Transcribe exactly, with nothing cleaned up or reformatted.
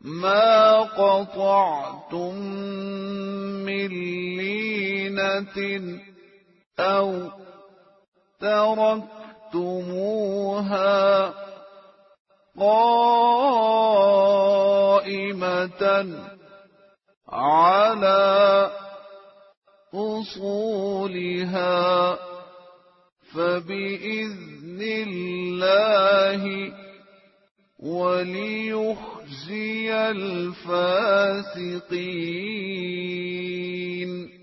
ما قطعتم من لينة أو تركتموها قائمة على أصولها فبإذن الله وليخزي الفاسقين.